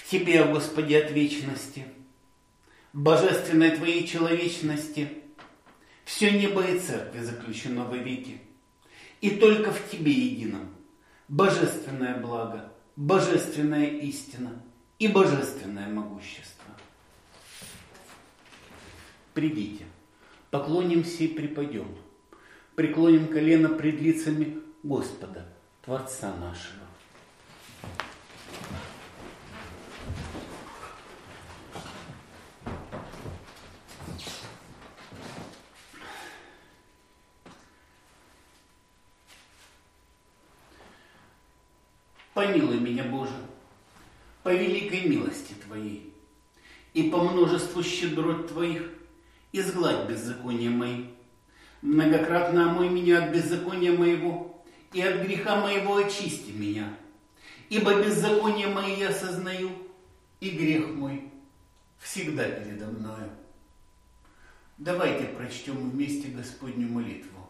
Тебе, о Господи, от вечности, божественной Твоей человечности, все небо и церкви заключено во веки, и только в Тебе едином божественное благо, божественная истина и божественное могущество. Придите, поклонимся и припадем, преклоним колено пред лицами Господа, Творца нашего. Помилуй меня, Боже, по великой милости Твоей, и по множеству щедрот Твоих изгладь беззакония мои. Многократно омой меня от беззакония моего, и от греха моего очисти меня. Ибо беззаконие мои я сознаю, и грех мой всегда передо мною. Давайте прочтем вместе Господню молитву.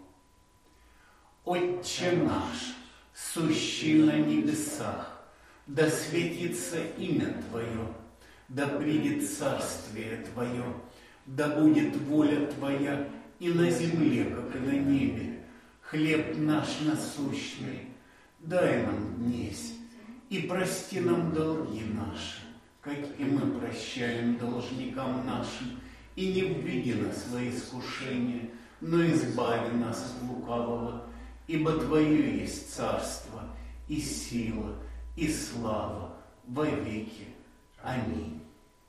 Отче наш, сущий на небесах, да светится имя Твое, да придет царствие Твое, да будет воля Твоя и на земле, как и на небе. Хлеб наш насущный дай нам днесь, и прости нам долги наши, как и мы прощаем должникам нашим, и не введи нас во искушение, но избави нас от лукавого. Ибо Твое есть царство, и сила, и слава во веки. Аминь.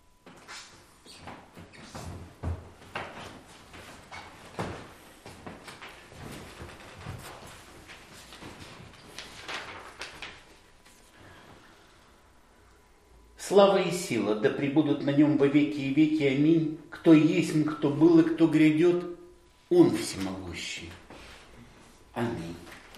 Слава и сила, да пребудут на нем во веки и веки. Аминь. Кто есть, кто был и кто грядет, Он всемогущий. Аминь.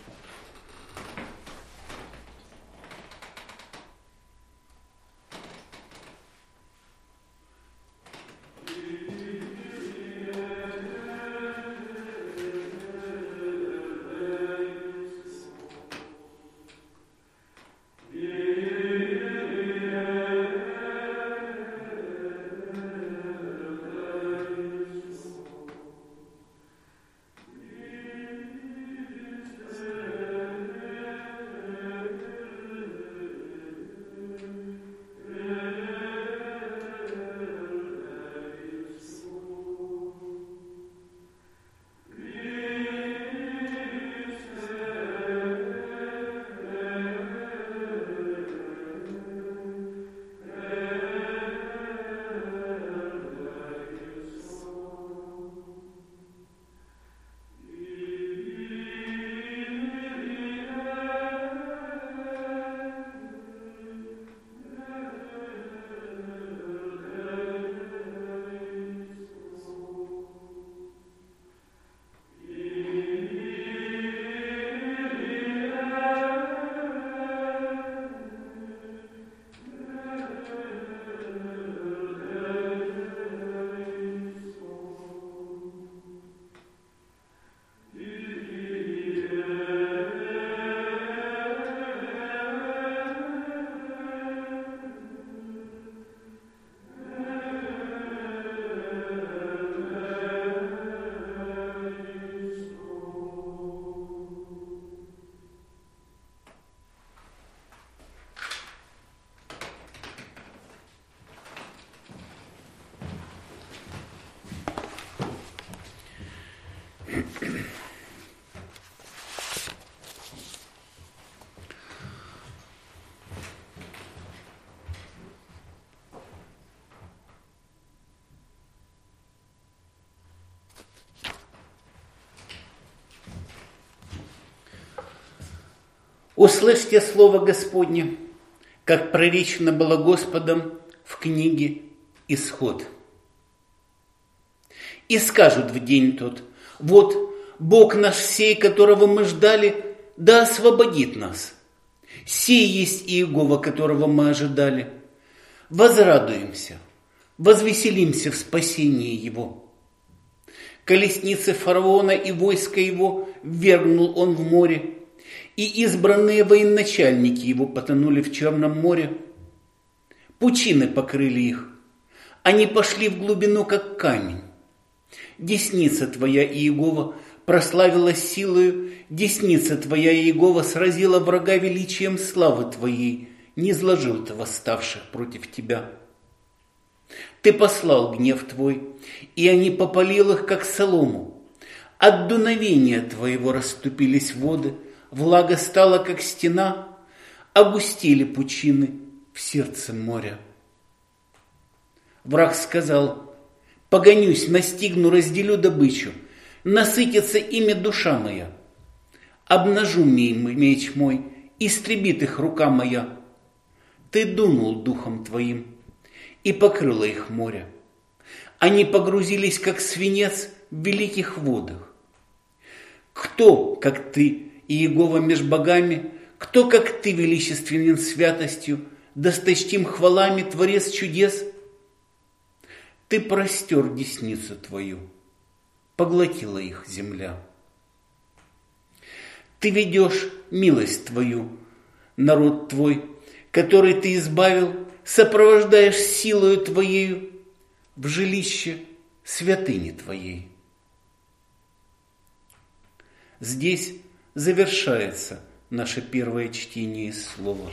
Услышьте слово Господне, как проречено было Господом в книге «Исход». И скажут в день тот: вот Бог наш сей, которого мы ждали, да освободит нас. Сей есть Иегова, которого мы ожидали. Возрадуемся, возвеселимся в спасении Его. Колесницы фараона и войско его ввергнул он в море, и избранные военачальники его потонули в Черном море. Пучины покрыли их. Они пошли в глубину, как камень. Десница твоя, Иегова, прославилась силою, десница твоя, Иегова, сразила врага величием славы твоей, не зложил ты восставших против тебя. Ты послал гнев твой, и они попалил их, как солому. От дуновения твоего расступились воды, влага стала, как стена, огустили пучины в сердце моря. Враг сказал: погонюсь, настигну, разделю добычу, насытится ими душа моя. Обнажу меч мой, истребит их рука моя. Ты дунул духом твоим, и покрыло их море. Они погрузились, как свинец, в великих водах. Кто, как ты, Иегова, меж богами, кто, как ты, величественен святостью, досточтим хвалами, творец чудес? Ты простер десницу твою, поглотила их земля. Ты ведешь милость твою, народ твой, который ты избавил, сопровождаешь силою твоею в жилище святыни твоей. Здесь завершается наше первое чтение из Слова.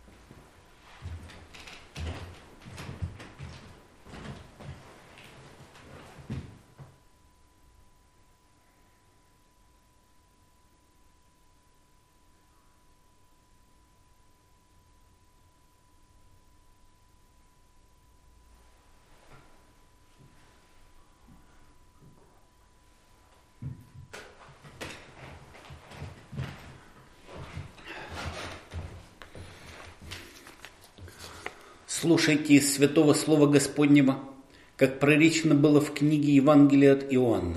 Слушайте из Святого Слова Господнего, как проречено было в книге Евангелия от Иоанна.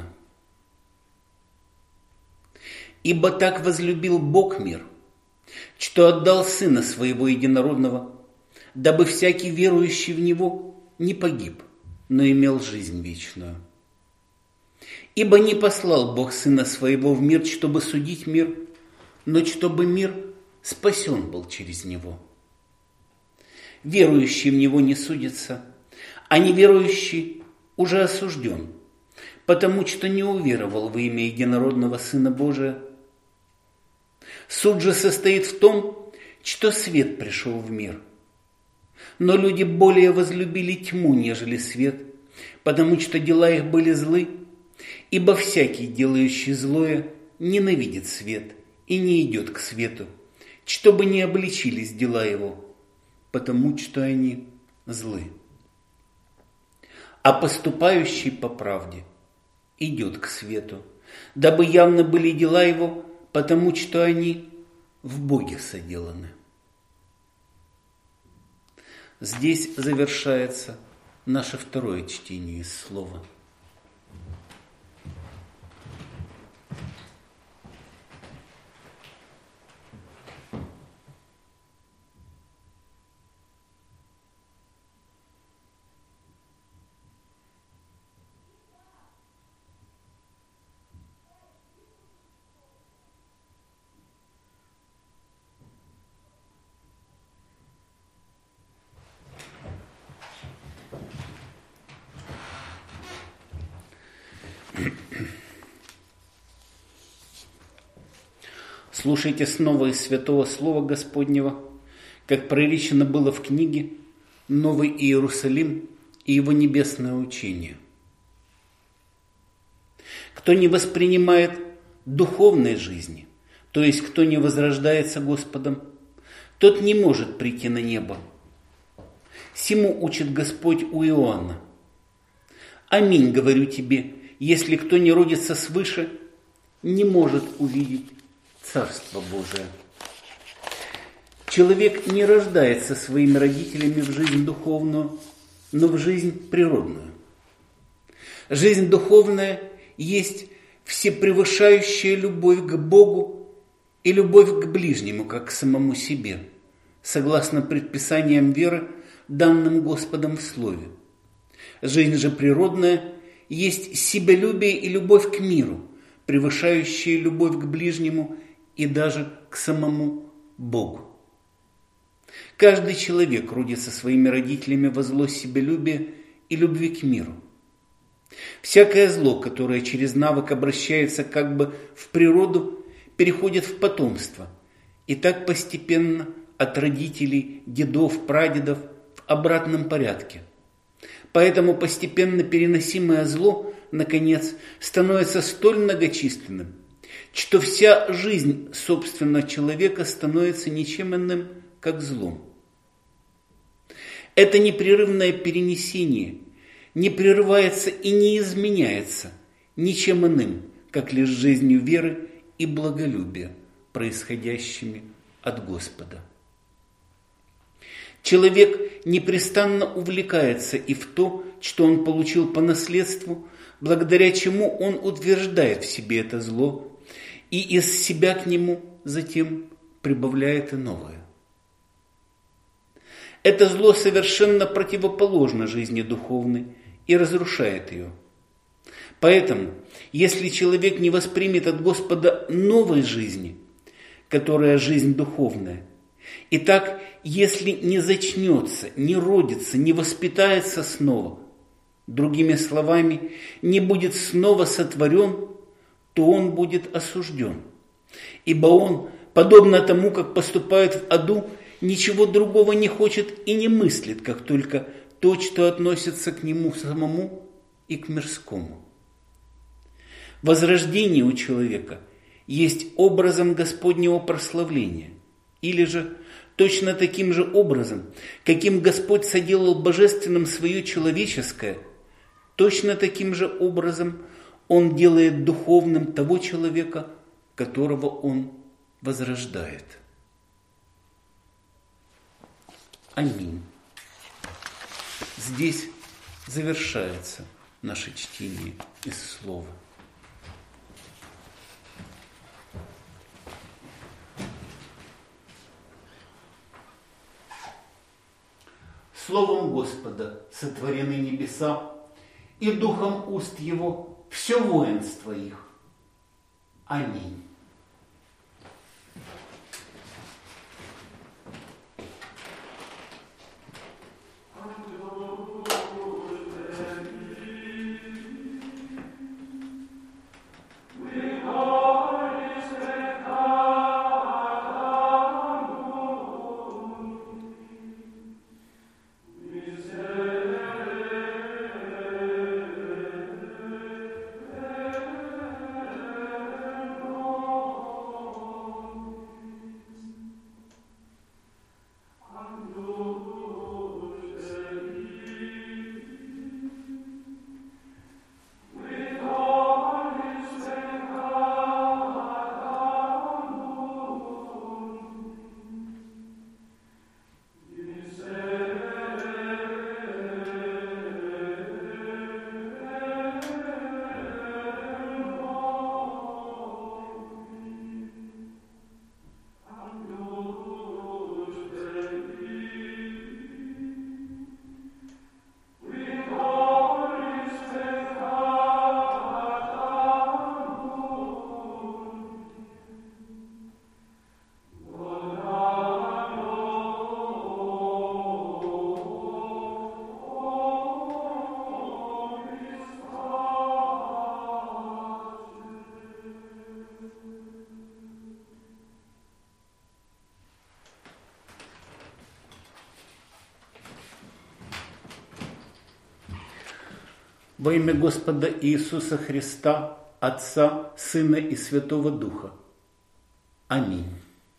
«Ибо так возлюбил Бог мир, что отдал Сына Своего Единородного, дабы всякий верующий в Него не погиб, но имел жизнь вечную. Ибо не послал Бог Сына Своего в мир, чтобы судить мир, но чтобы мир спасен был через Него. Верующий в Него не судится, а неверующий уже осужден, потому что не уверовал во имя Единородного Сына Божия. Суд же состоит в том, что свет пришел в мир. Но люди более возлюбили тьму, нежели свет, потому что дела их были злы, ибо всякий, делающий злое, ненавидит свет и не идет к свету, чтобы не обличились дела его, потому что они злы. А поступающий по правде идет к свету, дабы явно были дела его, потому что они в Боге соделаны». Здесь завершается наше второе чтение из Слова. Слушайте снова из Святого Слова Господнего, как проречено было в книге «Новый Иерусалим и его небесное учение». Кто не воспринимает духовной жизни, то есть кто не возрождается Господом, тот не может прийти на небо. Сему учит Господь у Иоанна. «Аминь, говорю тебе, если кто не родится свыше, не может увидеть Царство Божие». Человек не рождается своими родителями в жизнь духовную, но в жизнь природную. Жизнь духовная есть всепревышающая любовь к Богу и любовь к ближнему, как к самому себе, согласно предписаниям веры, данным Господом в Слове. Жизнь же природная есть себялюбие и любовь к миру, превышающая любовь к ближнему и даже к самому Богу. Каждый человек родится своими родителями во зло себялюбия и любви к миру. Всякое зло, которое через навык обращается как бы в природу, переходит в потомство, и так постепенно от родителей, дедов, прадедов в обратном порядке. Поэтому постепенно переносимое зло, наконец, становится столь многочисленным, что вся жизнь собственного человека становится ничем иным, как злом. Это непрерывное перенесение не прерывается и не изменяется ничем иным, как лишь жизнью веры и благолюбия, происходящими от Господа. Человек непрестанно увлекается и в то, что он получил по наследству, благодаря чему он утверждает в себе это зло и из себя к нему затем прибавляет и новое. Это зло совершенно противоположно жизни духовной и разрушает ее. Поэтому, если человек не воспримет от Господа новой жизни, которая жизнь духовная, и так, если не зачнется, не родится, не воспитается снова, другими словами, не будет снова сотворен, то он будет осужден. Ибо он, подобно тому, как поступает в аду, ничего другого не хочет и не мыслит, как только то, что относится к нему самому и к мирскому. Возрождение у человека есть образом Господнего прославления, или же точно таким же образом, каким Господь соделал божественным свое человеческое, точно таким же образом Он делает духовным того человека, которого Он возрождает. Аминь. Здесь завершается наше чтение из Слова. Словом Господа сотворены небеса, и духом уст Его все воинство их. Аминь. Во имя Господа Иисуса Христа, Отца, Сына и Святого Духа. Аминь.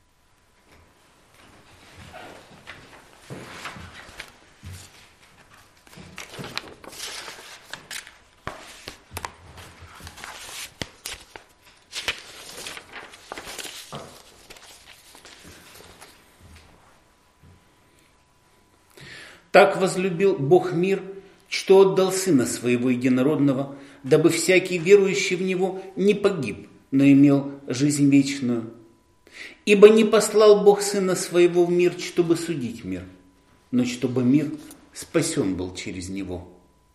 Так возлюбил Бог мир, что отдал Сына Своего Единородного, дабы всякий верующий в Него не погиб, но имел жизнь вечную. Ибо не послал Бог Сына Своего в мир, чтобы судить мир, но чтобы мир спасен был через Него.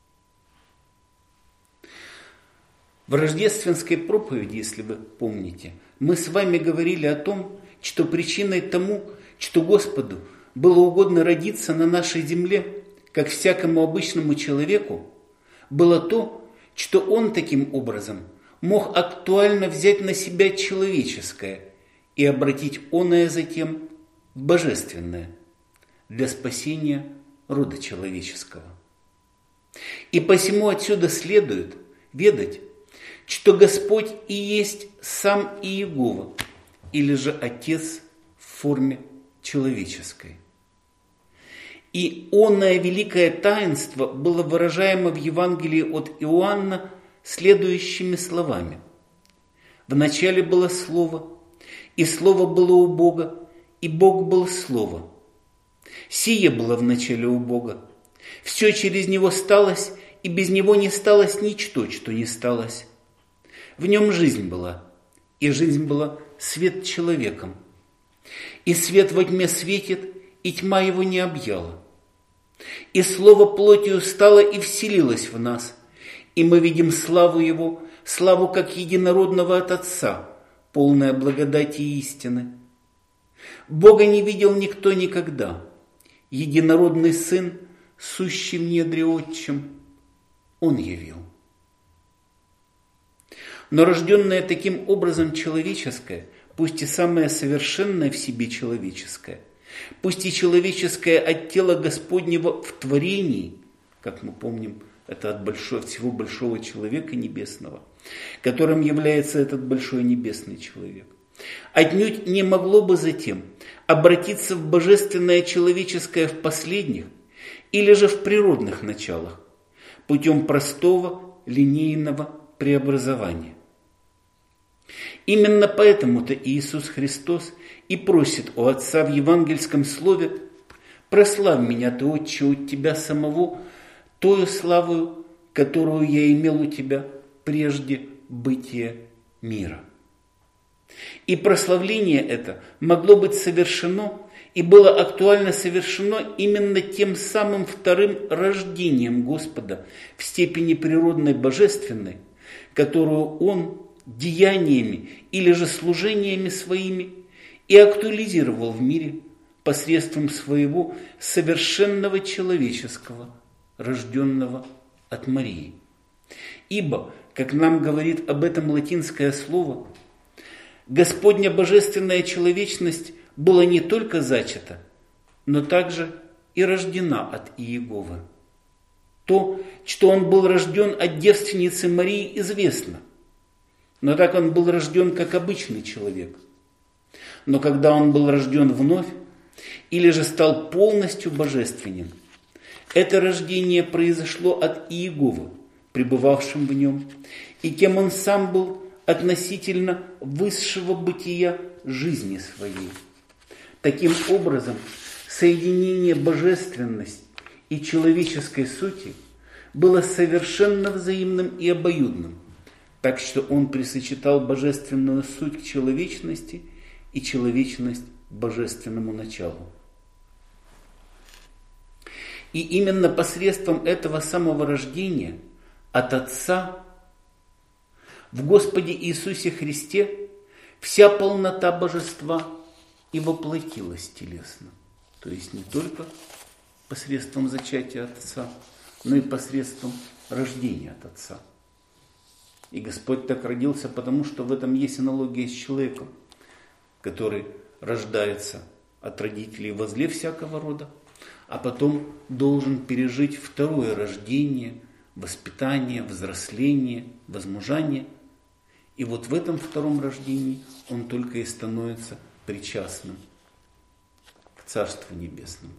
В рождественской проповеди, если вы помните, мы с вами говорили о том, что причиной тому, что Господу было угодно родиться на нашей земле, как всякому обычному человеку, было то, что он таким образом мог актуально взять на себя человеческое и обратить оное затем в божественное для спасения рода человеческого. И посему отсюда следует ведать, что Господь и есть сам Иегова, или же Отец в форме человеческой. И оное великое таинство было выражаемо в Евангелии от Иоанна следующими словами. «Вначале было Слово, и Слово было у Бога, и Бог был Слово. Сие было вначале у Бога. Все через Него сталось, и без Него не сталось ничто, что не сталось. В Нем жизнь была, и жизнь была свет человеком. И свет во тьме светит, и тьма его не объяла. И Слово плотью стало и вселилось в нас, и мы видим славу Его, славу как единородного от Отца, полная благодати и истины. Бога не видел никто никогда. Единородный Сын, сущий в недре Отчим, Он явил». Но рожденное таким образом человеческое, пусть и самое совершенное в себе человеческое, пусть и человеческое от тела Господнего в творении, как мы помним, это от всего большого человека небесного, которым является этот большой небесный человек, отнюдь не могло бы затем обратиться в божественное человеческое в последних или же в природных началах, путем простого линейного преобразования. Именно поэтому-то Иисус Христос и просит у Отца в евангельском слове: «Прославь меня, Ты, Отче, от Тебя самого, тою славою, которую я имел у Тебя прежде бытия мира». И прославление это могло быть совершено и было актуально совершено именно тем самым вторым рождением Господа в степени природной божественной, которую Он деяниями или же служениями своими и актуализировал в мире посредством своего совершенного человеческого, рожденного от Марии. Ибо, как нам говорит об этом латинское слово, Господня божественная человечность была не только зачата, но также и рождена от Иеговы. То, что Он был рожден от девственницы Марии, известно, но так Он был рожден как обычный человек. Но когда Он был рожден вновь, или же стал полностью божественен, это рождение произошло от Иеговы, пребывавшим в Нем, и кем Он сам был относительно высшего бытия жизни своей. Таким образом, соединение божественности и человеческой сути было совершенно взаимным и обоюдным, так что Он присочетал божественную суть к человечности и человечность к божественному началу. И именно посредством этого самого рождения от Отца в Господе Иисусе Христе вся полнота божества и воплотилась телесно. То есть не только посредством зачатия от Отца, но и посредством рождения от Отца. И Господь так родился, потому что в этом есть аналогия с человеком, который рождается от родителей во зле всякого рода, а потом должен пережить второе рождение, воспитание, взросление, возмужание. И вот в этом втором рождении он только и становится причастным к Царству Небесному.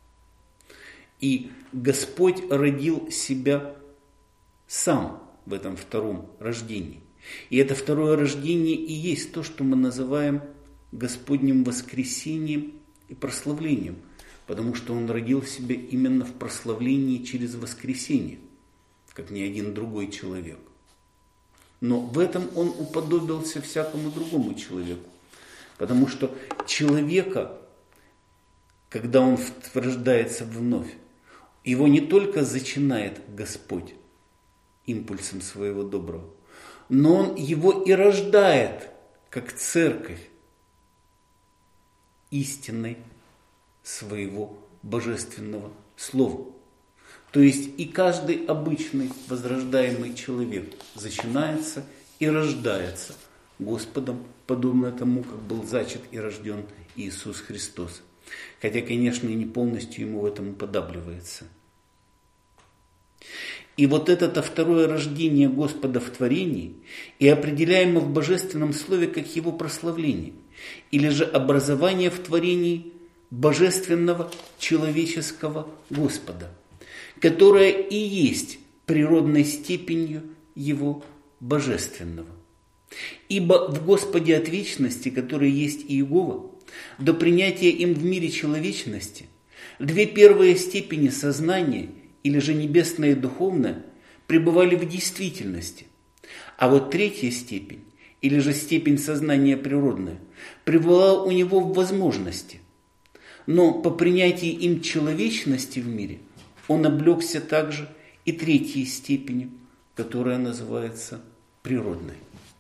И Господь родил себя сам в этом втором рождении. И это второе рождение и есть то, что мы называем Господним воскресением и прославлением, потому что Он родил себя именно в прославлении через воскресение, как ни один другой человек. Но в этом Он уподобился всякому другому человеку, потому что человека, когда он рождается вновь, его не только зачинает Господь импульсом своего доброго, но Он его и рождает, как церковь, истинной своего божественного слова. То есть и каждый обычный возрождаемый человек зачинается и рождается Господом, подобно тому, как был зачат и рожден Иисус Христос. Хотя, конечно, и не полностью ему в этом уподабливается. И вот это второе рождение Господа в творении и определяемо в Божественном Слове как его прославление, или же образование в творении Божественного человеческого Господа, которое и есть природной степенью его Божественного. Ибо в Господе от вечности, который есть Иегова, до принятия им в мире человечности, две первые степени сознания, или же небесное и духовное, пребывали в действительности, а вот третья степень, или же степень сознания природная, пребывала у него в возможности. Но по принятии им человечности в мире он облегся также и третьей степенью, которая называется природной.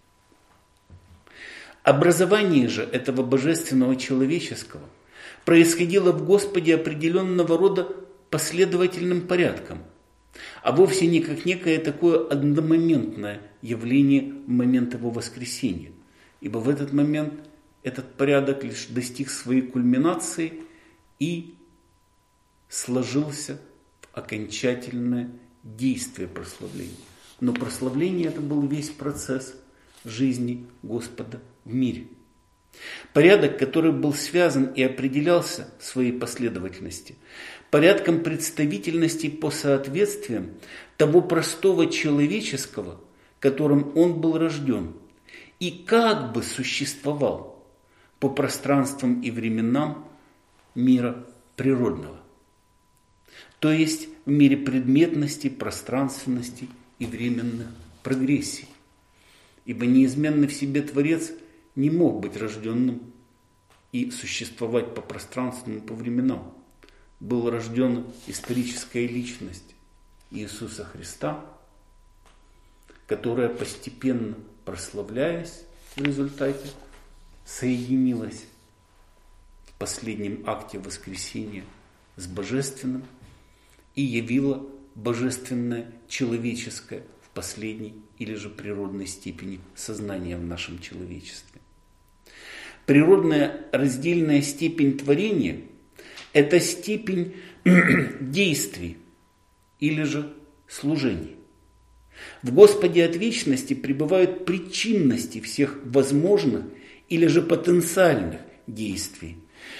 Образование же этого божественного человеческого происходило в Господе определенного рода последовательным порядком, а вовсе не как некое такое одномоментное явление в момент его воскресения, ибо в этот момент этот порядок лишь достиг своей кульминации и сложился в окончательное действие прославления. Но прославление это был весь процесс жизни Господа в мире. Порядок, который был связан и определялся в своей последовательности порядком представительности по соответствиям того простого человеческого, которым он был рожден, и как бы существовал по пространствам и временам мира природного. То есть в мире предметности, пространственности и временных прогрессий. Ибо неизменный в себе Творец не мог быть рожденным и существовать по пространствам и по временам. Была рождена историческая личность Иисуса Христа, которая постепенно, прославляясь в результате, соединилась в последнем акте воскресения с Божественным и явила божественное человеческое в последней или же природной степени сознания в нашем человечестве. Природная раздельная степень творения – это степень действий или же служений. В Господе от вечности пребывают причинности всех возможных или же потенциальных действий,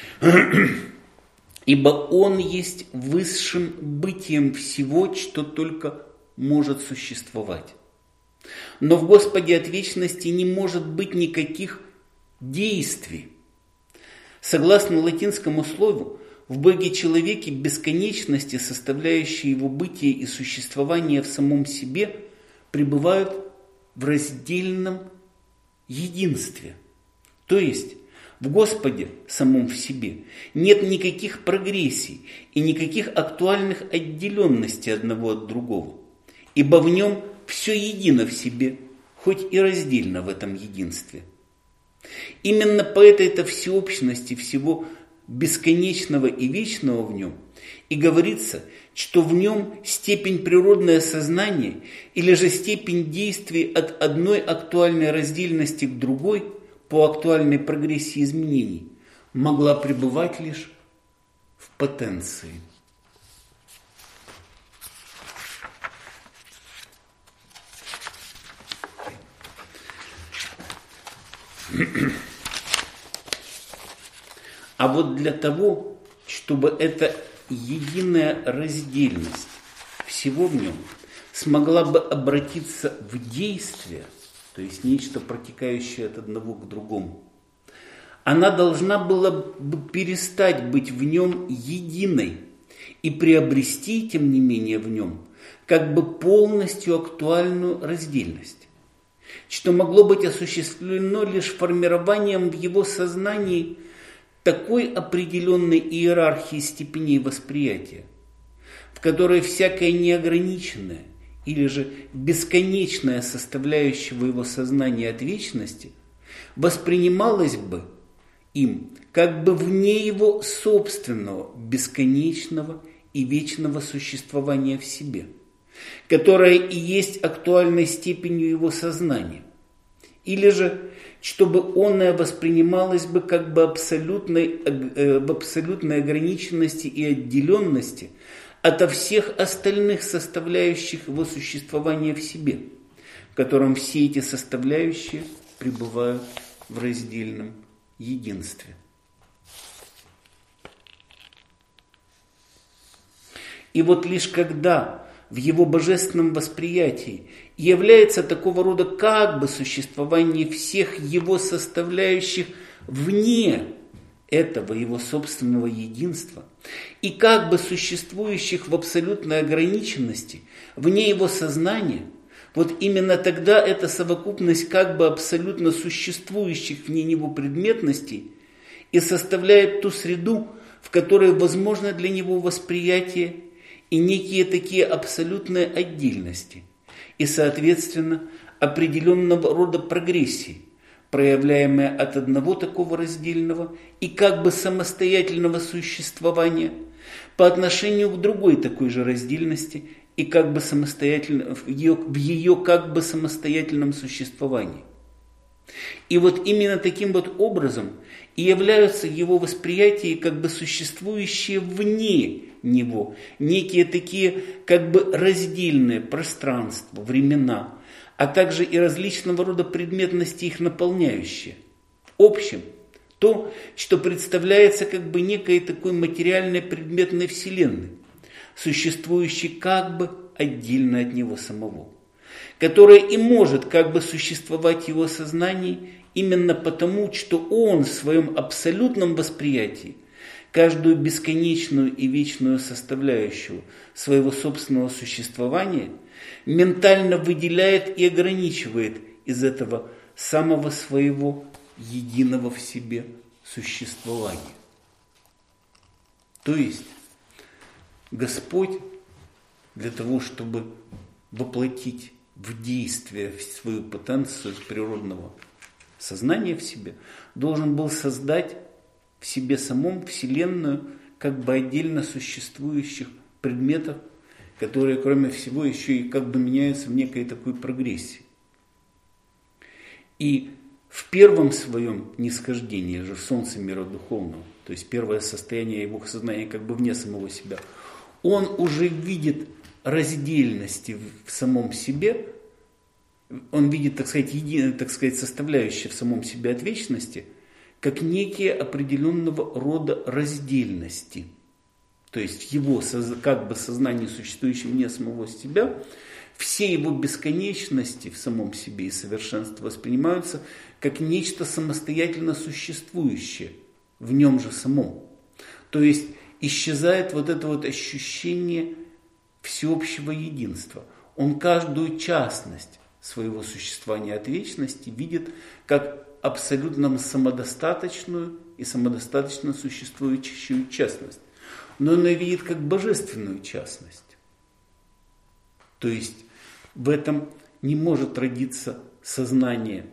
ибо Он есть высшим бытием всего, что только может существовать. Но в Господе от вечности не может быть никаких действий. Согласно латинскому слову, в Боге-человеке бесконечности, составляющие его бытие и существование в самом себе, пребывают в раздельном единстве. То есть в Господе самом в себе нет никаких прогрессий и никаких актуальных отделенностей одного от другого, ибо в нем все едино в себе, хоть и раздельно в этом единстве. Именно по этой-то всеобщности всего бесконечного и вечного в нем и говорится, что в нем степень природное сознание или же степень действий от одной актуальной раздельности к другой по актуальной прогрессии изменений могла пребывать лишь в потенции. А вот для того, чтобы эта единая раздельность всего в нем смогла бы обратиться в действие, то есть нечто протекающее от одного к другому, она должна была бы перестать быть в нем единой и приобрести, тем не менее, в нем как бы полностью актуальную раздельность, что могло быть осуществлено лишь формированием в его сознании такой определенной иерархии степеней восприятия, в которой всякое неограниченное или же бесконечная составляющего его сознания от вечности воспринималась бы им, как бы вне его собственного, бесконечного и вечного существования в себе, которое и есть актуальной степенью его сознания, или же, чтобы оное воспринималось бы как бы в абсолютной ограниченности и отделенности ото всех остальных составляющих его существования в себе, в котором все эти составляющие пребывают в раздельном единстве. И вот лишь когда в его божественном восприятии является такого рода как бы существование всех его составляющих вне этого его собственного единства и как бы существующих в абсолютной ограниченности вне его сознания, вот именно тогда эта совокупность как бы абсолютно существующих вне него предметностей и составляет ту среду, в которой возможно для него восприятие и некие такие абсолютные отдельности, и, соответственно, определенного рода прогрессии, проявляемые от одного такого раздельного и как бы самостоятельного существования по отношению к другой такой же раздельности и как бы самостоятельно, в ее как бы самостоятельном существовании. И вот именно таким вот образом и являются его восприятия как бы существующие вне него, некие такие как бы раздельные пространства, времена, а также и различного рода предметности их наполняющие. В общем, то, что представляется как бы некой такой материальной предметной вселенной, существующей как бы отдельно от него самого, которая и может как бы существовать в его сознании именно потому, что он в своем абсолютном восприятии каждую бесконечную и вечную составляющую своего собственного существования ментально выделяет и ограничивает из этого самого своего единого в себе существования. То есть Господь для того, чтобы воплотить в действие свою потенцию природного сознания в себе, должен был создать в себе самом Вселенную как бы отдельно существующих предметов, которые, кроме всего, еще и как бы меняются в некой такой прогрессии. И в первом своем нисхождении же в солнце мира духовного, то есть первое состояние его сознания как бы вне самого себя, он уже видит раздельности в самом себе, он видит, так сказать, составляющие в самом себе от вечности, как некие определенного рода раздельности. То есть в его как бы сознании, существующем вне самого себя, все его бесконечности в самом себе и совершенство воспринимаются как нечто самостоятельно существующее в нем же самом. То есть исчезает вот это вот ощущение всеобщего единства. Он каждую частность своего существования от вечности видит как абсолютно самодостаточную и самодостаточно существующую частность. Но он ее видит как божественную частность. То есть в этом не может родиться сознание,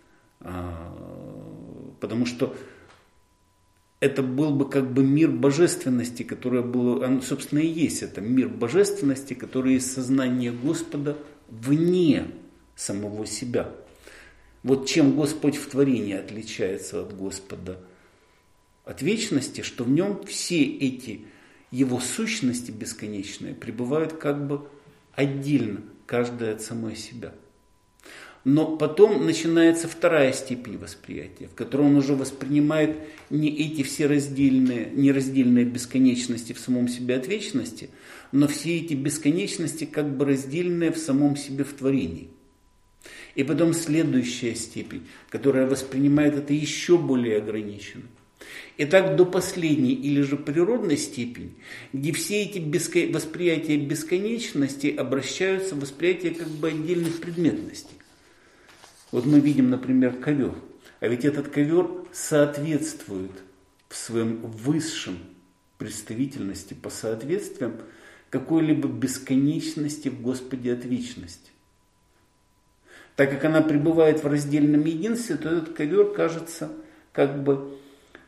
потому что это был бы как бы мир божественности, которое было, оно, собственно, и есть это мир божественности, который есть сознание Господа вне самого себя. Вот чем Господь в творении отличается от Господа, от вечности, что в нем все эти его сущности бесконечные пребывают как бы отдельно, каждая от самой себя. Но потом начинается вторая степень восприятия, в которой он уже воспринимает не эти все нераздельные бесконечности в самом себе от вечности, но все эти бесконечности как бы раздельные в самом себе в творении. И потом следующая степень, которая воспринимает это еще более ограниченно. И так до последней или же природной степени, где все эти восприятия бесконечности обращаются в восприятие как бы отдельных предметностей. Вот мы видим, например, ковер. А ведь этот ковер соответствует в своем высшем представительности по соответствиям какой-либо бесконечности в Господе от вечности. Так как она пребывает в раздельном единстве, то этот ковер кажется как бы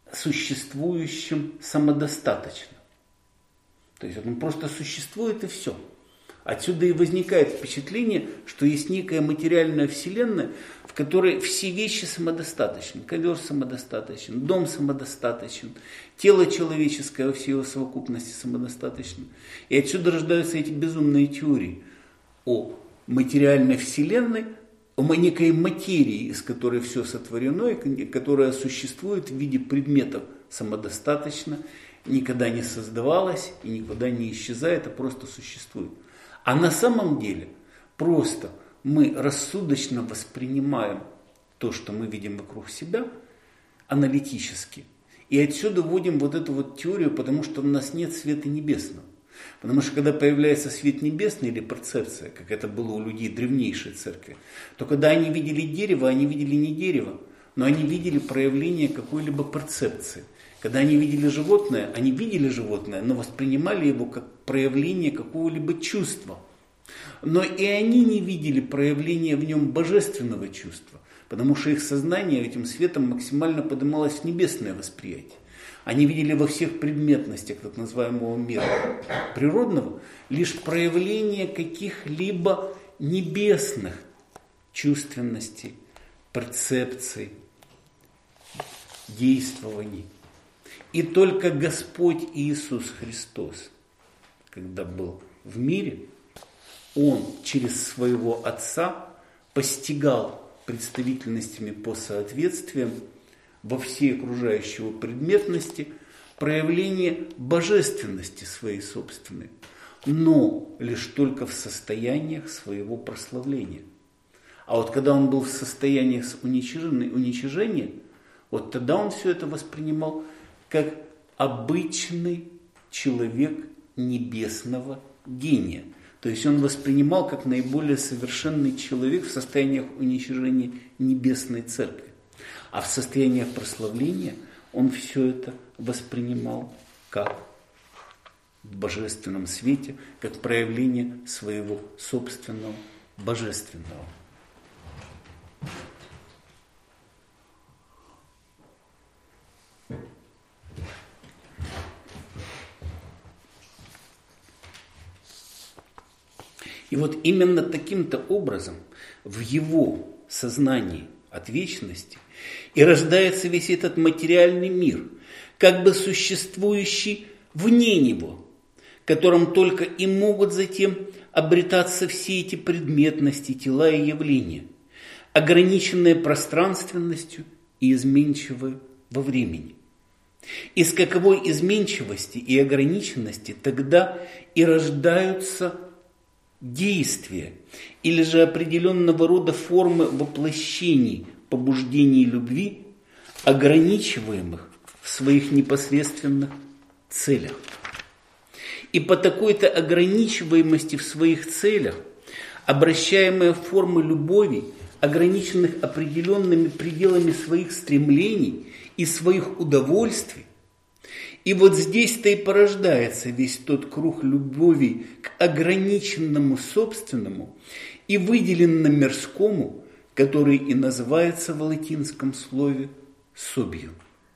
существующим самодостаточно. То есть он просто существует и все. Отсюда и возникает впечатление, что есть некая материальная вселенная, в которой все вещи самодостаточны. Ковер самодостаточен, дом самодостаточен, тело человеческое во всей его совокупности самодостаточно. И отсюда рождаются эти безумные теории о материальной вселенной, о некой материи, из которой все сотворено, и которая существует в виде предметов самодостаточно, никогда не создавалась и никуда не исчезает, а просто существует. А на самом деле просто мы рассудочно воспринимаем то, что мы видим вокруг себя, аналитически. И отсюда вводим вот эту вот теорию, потому что у нас нет света небесного. Потому что когда появляется свет небесный или перцепция, как это было у людей древнейшей церкви, то когда они видели дерево, они видели не дерево, но они видели проявление какой-либо перцепции. Когда они видели животное, но воспринимали его как проявление какого-либо чувства. Но и они не видели проявления в нем божественного чувства, потому что их сознание этим светом максимально поднималось в небесное восприятие. Они видели во всех предметностях так называемого мира природного лишь проявление каких-либо небесных чувственностей, перцепций, действований. И только Господь Иисус Христос, когда был в мире, Он через своего Отца постигал представительностями по соответствиям во всей окружающей его предметности проявление божественности своей собственной, но лишь только в состояниях своего прославления. А вот когда он был в состояниях уничижения, вот тогда он все это воспринимал как обычный человек небесного гения. То есть он воспринимал как наиболее совершенный человек в состояниях уничижения небесной церкви. А в состояниях прославления он все это воспринимал как в божественном свете, как проявление своего собственного божественного. И вот именно таким-то образом в его сознании от вечности и рождается весь этот материальный мир, как бы существующий вне него, которым только и могут затем обретаться все эти предметности, тела и явления, ограниченные пространственностью и изменчивые во времени. Из каковой изменчивости и ограниченности тогда и рождаются действия или же определенного рода формы воплощений побуждений любви, ограничиваемых в своих непосредственных целях. И по такой-то ограничиваемости в своих целях обращаемые формы любови, ограниченных определенными пределами своих стремлений и своих удовольствий, и вот здесь-то и порождается весь тот круг любови к ограниченному собственному и выделенно мирскому, который и называется в латинском слове «собью».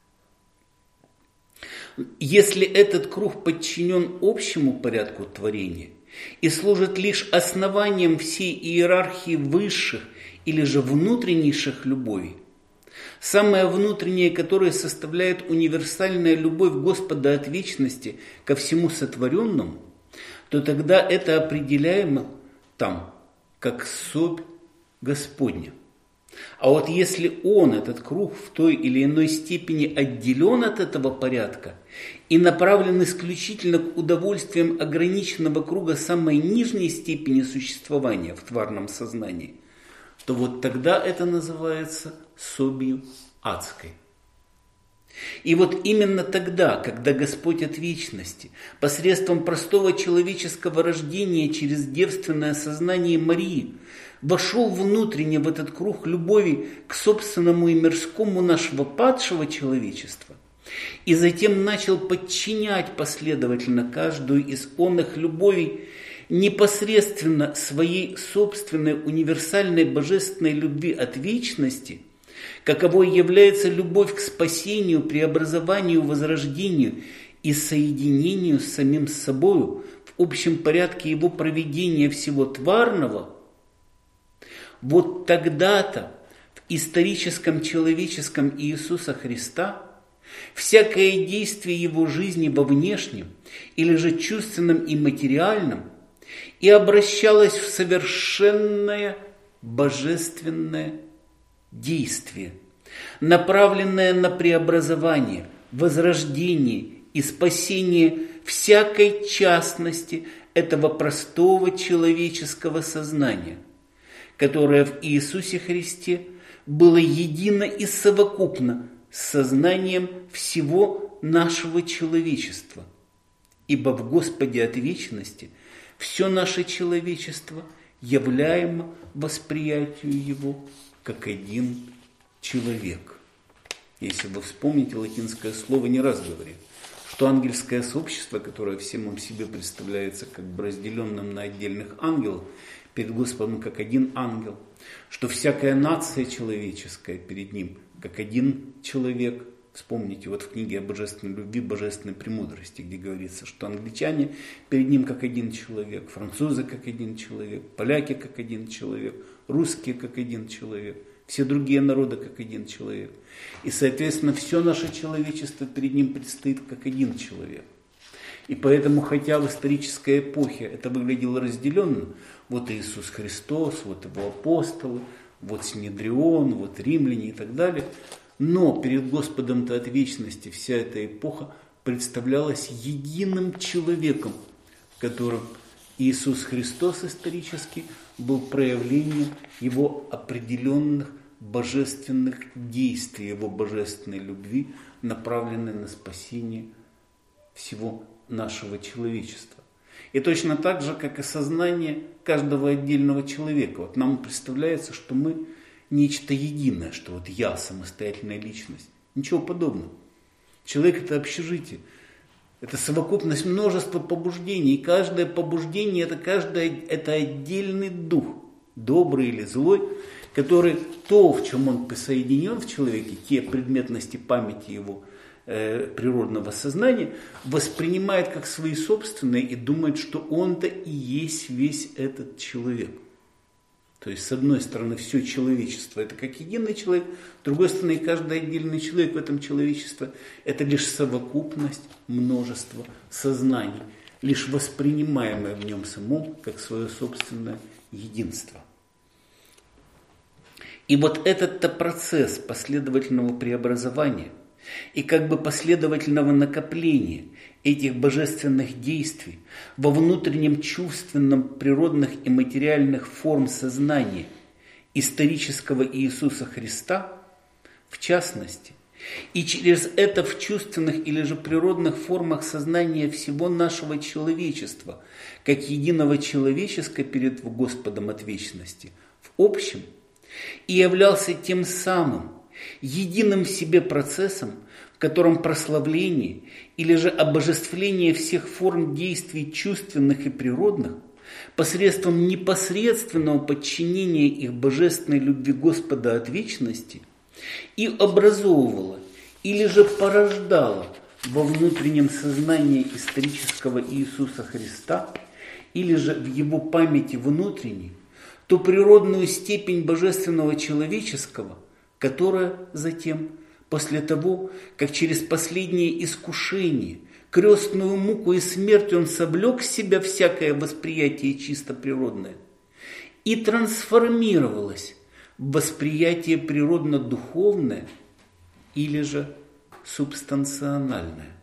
Если этот круг подчинен общему порядку творения и служит лишь основанием всей иерархии высших или же внутреннейших любовей, самая внутренняя, которая составляет универсальная любовь Господа от вечности ко всему сотворенному, то тогда это определяемо там, как собь Господня. А вот если он, этот круг, в той или иной степени отделен от этого порядка и направлен исключительно к удовольствиям ограниченного круга самой нижней степени существования в тварном сознании, то вот тогда это называется собью адской. И вот именно тогда, когда Господь от вечности посредством простого человеческого рождения через девственное сознание Марии вошел внутренне в этот круг любови к собственному и мирскому нашего падшего человечества, и затем начал подчинять последовательно каждую из онных любовей непосредственно своей собственной универсальной божественной любви от вечности, каковой является любовь к спасению, преобразованию, возрождению и соединению с самим собою в общем порядке его проведения всего тварного, вот тогда-то в историческом человеческом Иисуса Христа всякое действие его жизни во внешнем или же чувственном и материальном и обращалось в совершенное божественное действие, направленное на преобразование, возрождение и спасение всякой частности этого простого человеческого сознания, которое в Иисусе Христе было едино и совокупно с сознанием всего нашего человечества. Ибо в Господе от вечности все наше человечество являемо восприятию Его как один человек. Если вы вспомните, латинское слово не раз говорит, что ангельское сообщество, которое в самом себе представляется как бы разделенным на отдельных ангелов, перед Господом как один ангел, что всякая нация человеческая перед Ним как один человек. Вспомните, вот в книге о божественной любви, божественной премудрости, где говорится, что англичане перед Ним как один человек, французы как один человек, поляки как один человек, русские как один человек, все другие народы как один человек. И, соответственно, все наше человечество перед Ним предстоит как один человек. И поэтому, хотя в исторической эпохе это выглядело разделенно, вот Иисус Христос, вот Его апостолы, вот Синедрион, вот римляне и так далее, но перед Господом-то от вечности вся эта эпоха представлялась единым человеком, которым Иисус Христос исторически был проявлением Его определенных божественных действий, Его божественной любви, направленной на спасение всего нашего человечества. И точно так же, как и сознание каждого отдельного человека. Вот нам представляется, что мы нечто единое, что вот я самостоятельная личность. Ничего подобного. Человек – это общежитие. Это совокупность множества побуждений. И каждое побуждение – это отдельный дух, добрый или злой, который то, в чем он соединен в человеке, те предметности памяти его природного сознания, воспринимает как свои собственные и думает, что он-то и есть весь этот человек. То есть, с одной стороны, все человечество – это как единый человек, с другой стороны, каждый отдельный человек в этом человечестве – это лишь совокупность множества сознаний, лишь воспринимаемое в нем самом как свое собственное единство. И вот этот-то процесс последовательного преобразования и как бы последовательного накопления этих божественных действий во внутреннем чувственном природных и материальных форм сознания исторического Иисуса Христа, в частности, и через это в чувственных или же природных формах сознания всего нашего человечества, как единого человеческого перед Господом от вечности, в общем, и являлся тем самым единым в себе процессом, в котором прославление или же обожествление всех форм действий чувственных и природных посредством непосредственного подчинения их божественной любви Господа от вечности и образовывало или же порождало во внутреннем сознании исторического Иисуса Христа или же в его памяти внутренней ту природную степень божественного человеческого, которая затем, после того, как через последнее искушение, крестную муку и смерть он совлек в себя всякое восприятие чисто природное и трансформировалось в восприятие природно-духовное или же субстанциональное,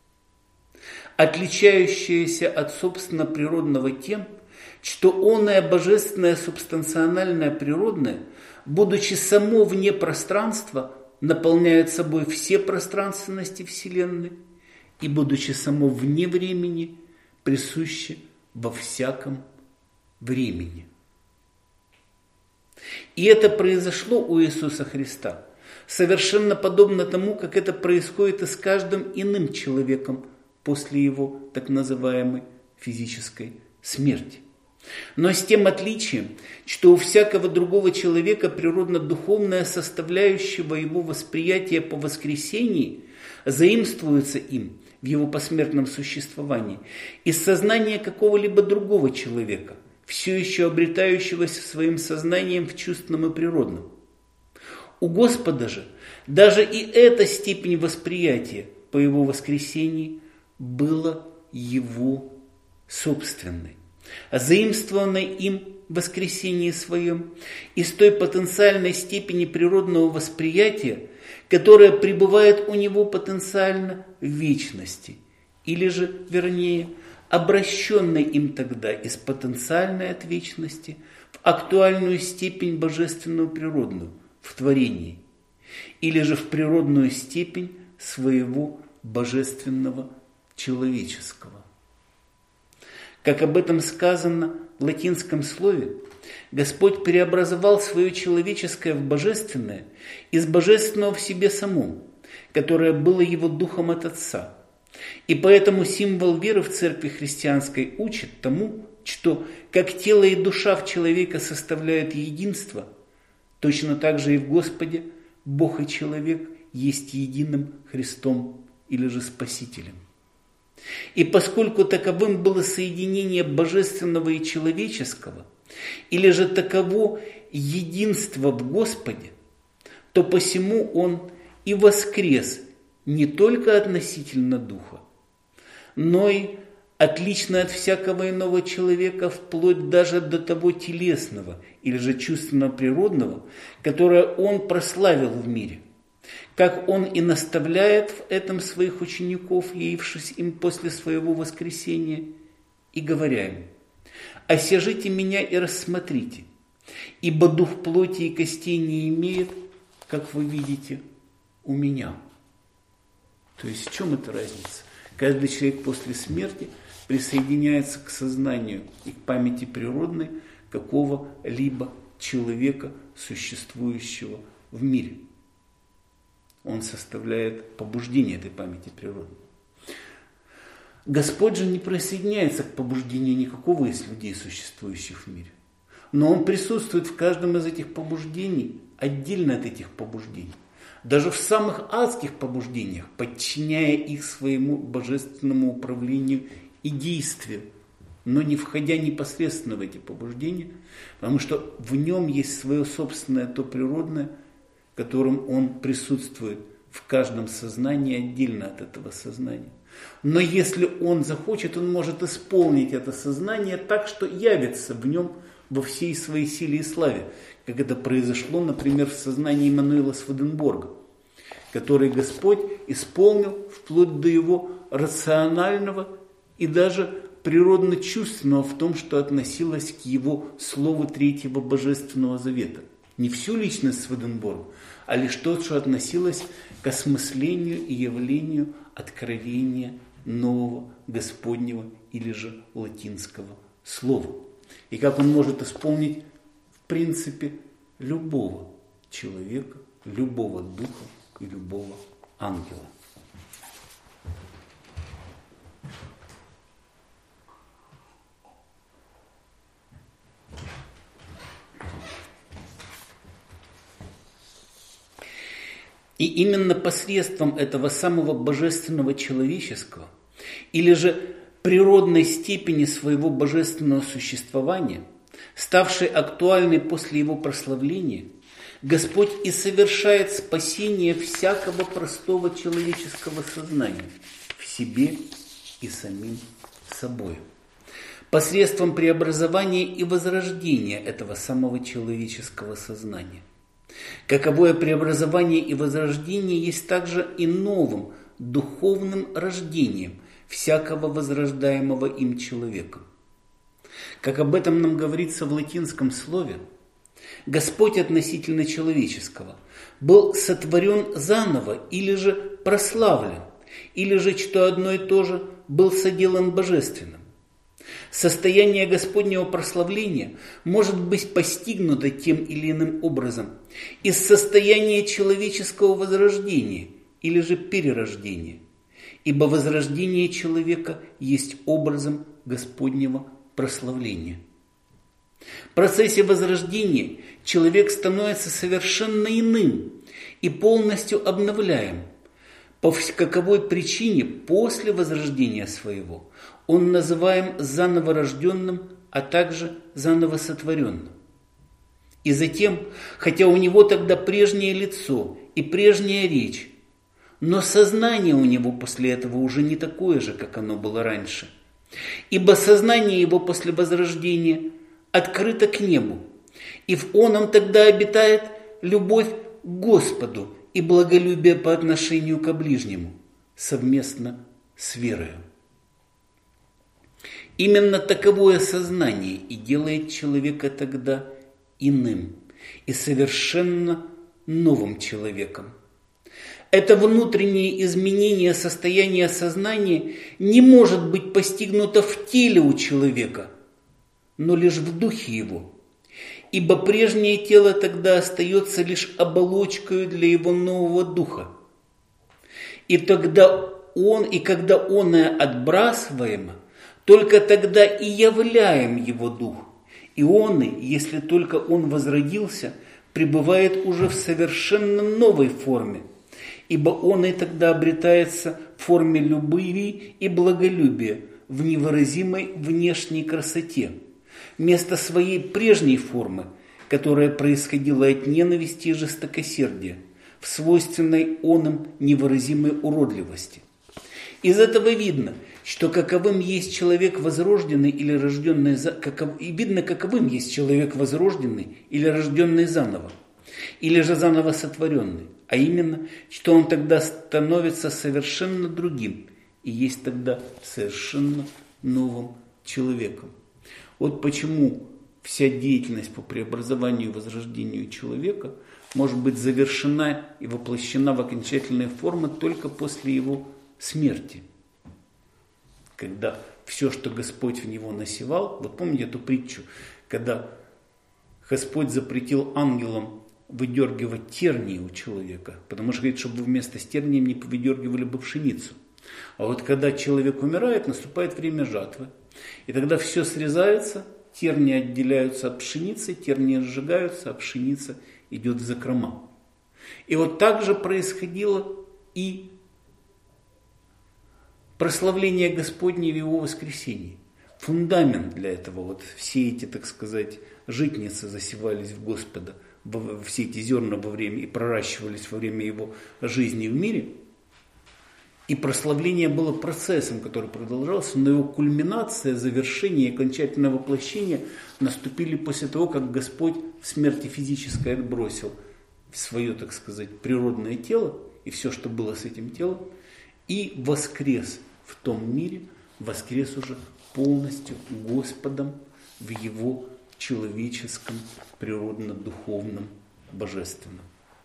отличающееся от собственно природного тем, что оное божественное субстанциональное природное, будучи само вне пространства, наполняет собой все пространственности Вселенной и, будучи само вне времени, присуще во всяком времени. И это произошло у Иисуса Христа, совершенно подобно тому, как это происходит и с каждым иным человеком после его так называемой физической смерти. Но с тем отличием, что у всякого другого человека природно-духовная составляющая его восприятия по воскресении заимствуется им в его посмертном существовании из сознания какого-либо другого человека, все еще обретающегося своим сознанием в чувственном и природном. У Господа же даже и эта степень восприятия по его воскресении была его собственной, заимствованной им в воскресении своем из той потенциальной степени природного восприятия, которая пребывает у него потенциально в вечности, или же, вернее, обращенной им тогда из потенциальной от вечности в актуальную степень божественную природную в творении, или же в природную степень своего божественного человеческого. Как об этом сказано в латинском слове, Господь преобразовал свое человеческое в божественное из божественного в себе самом, которое было его духом от Отца. И поэтому символ веры в церкви христианской учит тому, что как тело и душа в человека составляют единство, точно так же и в Господе Бог и человек есть единым Христом или же Спасителем. И поскольку таковым было соединение божественного и человеческого, или же таково единство в Господе, то посему Он и воскрес не только относительно Духа, но и отлично от всякого иного человека, вплоть даже до того телесного или же чувственно-природного, которое Он прославил в мире. Как Он и наставляет в этом своих учеников, явившись им после своего воскресения, и говоря им: «Осяжите меня и рассмотрите, ибо дух плоти и костей не имеет, как вы видите, у меня». То есть в чем эта разница? Каждый человек после смерти присоединяется к сознанию и к памяти природной какого-либо человека, существующего в мире. Он составляет побуждение этой памяти природной. Господь же не присоединяется к побуждению никакого из людей, существующих в мире. Но Он присутствует в каждом из этих побуждений, отдельно от этих побуждений. Даже в самых адских побуждениях, подчиняя их своему божественному управлению и действию, но не входя непосредственно в эти побуждения, потому что в нем есть свое собственное то природное, которым он присутствует в каждом сознании отдельно от этого сознания. Но если он захочет, он может исполнить это сознание так, что явится в нем во всей своей силе и славе, как это произошло, например, в сознании Иммануила Сведенборга, который Господь исполнил вплоть до его рационального и даже природно-чувственного в том, что относилось к его слову Третьего Божественного Завета. Не всю личность Сведенборга, а лишь то, что относилось к осмыслению и явлению откровения нового Господнего или же латинского слова. И как он может исполнить, в принципе, любого человека, любого духа и любого ангела. И именно посредством этого самого божественного человеческого, или же природной степени своего божественного существования, ставшей актуальной после его прославления, Господь и совершает спасение всякого простого человеческого сознания в себе и самим собой. Посредством преобразования и возрождения этого самого человеческого сознания. Каковое преобразование и возрождение есть также и новым духовным рождением всякого возрождаемого им человека. Как об этом нам говорится в латинском слове, Господь относительно человеческого был сотворен заново или же прославлен, или же, что одно и то же, был соделан божественным. Состояние Господнего прославления может быть постигнуто тем или иным образом из состояния человеческого возрождения или же перерождения, ибо возрождение человека есть образом Господнего прославления. В процессе возрождения человек становится совершенно иным и полностью обновляем. По каковой причине после возрождения своего он называем заново рожденным, а также заново сотворенным. И затем, хотя у него тогда прежнее лицо и прежняя речь, но сознание у него после этого уже не такое же, как оно было раньше. Ибо сознание его после возрождения открыто к небу, и в оном тогда обитает любовь к Господу и благолюбие по отношению ко ближнему, совместно с верою. Именно таковое сознание и делает человека тогда иным и совершенно новым человеком. Это внутреннее изменение состояния сознания не может быть постигнуто в теле у человека, но лишь в духе его. Ибо прежнее тело тогда остается лишь оболочкой для его нового духа. И когда оное отбрасываемо, только тогда и являем его дух. И он, если только он возродился, пребывает уже в совершенно новой форме, ибо он и тогда обретается в форме любви и благолюбия, в невыразимой внешней красоте, вместо своей прежней формы, которая происходила от ненависти и жестокосердия, в свойственной оным невыразимой уродливости. Из этого видно, что каковым есть человек возрожденный или рожденный каковым есть человек возрожденный или рожденный заново, или же заново сотворенный, а именно, что он тогда становится совершенно другим и есть тогда совершенно новым человеком. Вот почему вся деятельность по преобразованию и возрождению человека может быть завершена и воплощена в окончательные формы только после его смерти. Когда все, что Господь в него насевал, вы помните эту притчу, когда Господь запретил ангелам выдергивать тернии у человека, потому что говорит, чтобы вместо терниев не выдергивали бы пшеницу. А вот когда человек умирает, наступает время жатвы, и тогда все срезается, тернии отделяются от пшеницы, тернии сжигаются, а пшеница идет в закрома. И вот так же происходило и прославление Господне в его воскресении. Фундамент для этого, вот все эти, так сказать, житницы засевались в Господа, все эти зерна во время и проращивались во время его жизни в мире. И прославление было процессом, который продолжался, но его кульминация, завершение и окончательное воплощение наступили после того, как Господь в смерти физической отбросил свое, так сказать, природное тело и все, что было с этим телом, и воскрес в том мире, воскрес уже полностью Господом в его человеческом, природно-духовном, божественном.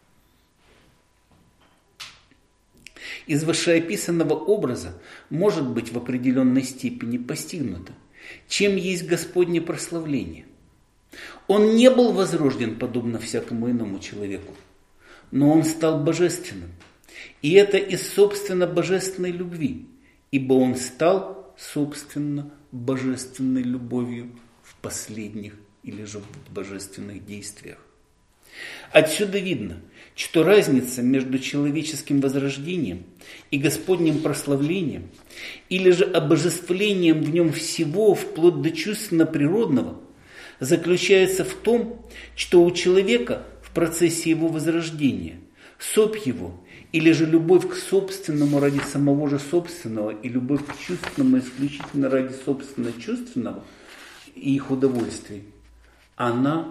Из вышеописанного образа может быть в определенной степени постигнуто, чем есть Господне прославление. Он не был возрожден подобно всякому иному человеку, но он стал божественным. И это из собственно божественной любви, ибо он стал собственно божественной любовью в последних или же в божественных действиях. Отсюда видно, что разница между человеческим возрождением и Господним прославлением или же обожествлением в нем всего, вплоть до чувственно-природного, заключается в том, что у человека в процессе его возрождения сопь его, или же любовь к собственному ради самого же собственного и любовь к чувственному исключительно ради собственно чувственного и их удовольствий, она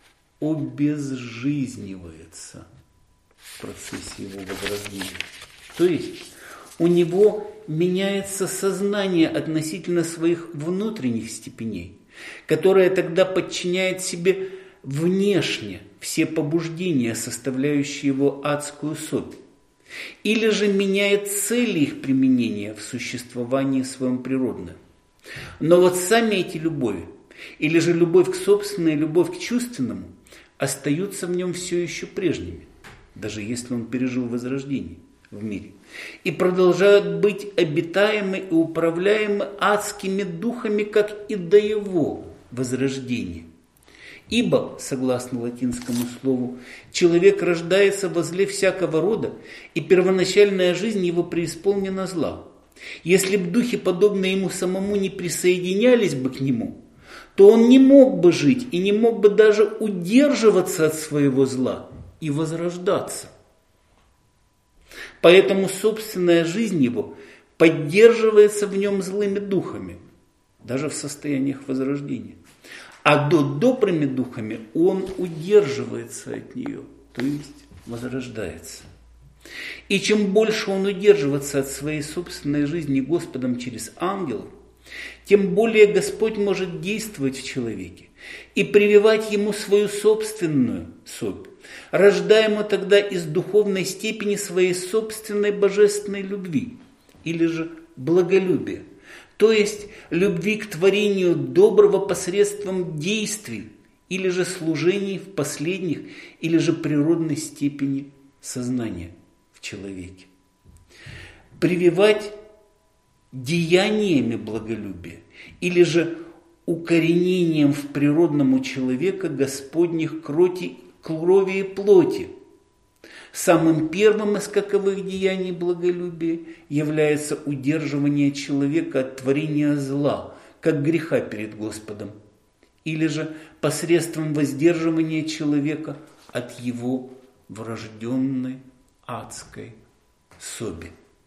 обезжизнивается в процессе его возрождения. То есть у него меняется сознание относительно своих внутренних степеней, которое тогда подчиняет себе внешне все побуждения, составляющие его адскую сопь, или же меняет цели их применения в существовании своем природном. Но вот сами эти любови, или же любовь к собственной, любовь к чувственному, остаются в нем все еще прежними, даже если он пережил возрождение в мире, и продолжают быть обитаемы и управляемы адскими духами, как и до его возрождения. Ибо, согласно латинскому слову, человек рождается возле всякого рода, и первоначальная жизнь его преисполнена зла. Если б духи, подобные ему самому, не присоединялись бы к нему, то он не мог бы жить и не мог бы даже удерживаться от своего зла и возрождаться. Поэтому собственная жизнь его поддерживается в нем злыми духами, даже в состояниях возрождения. А добрыми духами он удерживается от нее, то есть возрождается. И чем больше он удерживается от своей собственной жизни Господом через ангелов, тем более Господь может действовать в человеке и прививать ему свою собственную собь, рождая ему тогда из духовной степени своей собственной божественной любви, или же благолюбия, то есть любви к творению доброго посредством действий, или же служений в последних, или же природной степени сознания в человеке. Прививать деяниями благолюбия, или же укоренением в природному человека Господних крови и плоти. Самым первым из каковых деяний благолюбия является удерживание человека от творения зла, как греха перед Господом, или же посредством воздерживания человека от его врожденной адской соби.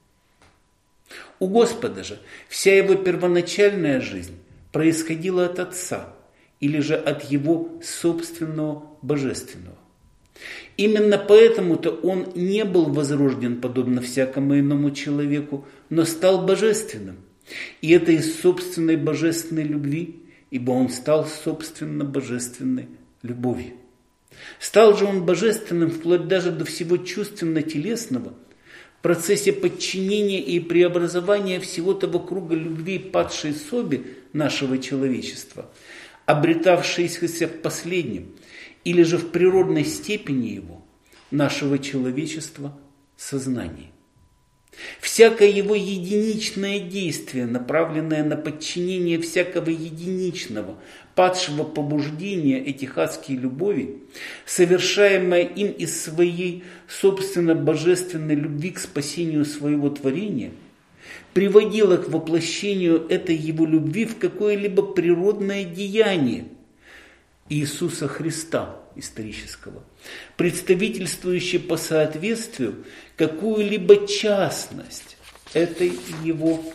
У Господа же вся его первоначальная жизнь происходила от Отца, или же от его собственного божественного. Именно поэтому-то он не был возрожден подобно всякому иному человеку, но стал божественным. И это из собственной божественной любви, ибо он стал собственно божественной любовью. Стал же он божественным вплоть даже до всего чувственно-телесного, в процессе подчинения и преобразования всего того круга любви падшей соби нашего человечества, обретавшейся в последнем, или же в природной степени его, нашего человечества, сознания. Всякое его единичное действие, направленное на подчинение всякого единичного, падшего побуждения этих адских любовей, совершаемое им из своей собственно божественной любви к спасению своего творения, приводило к воплощению этой его любви в какое-либо природное деяние Иисуса Христа исторического, представительствующее по соответствию какую-либо частность этой его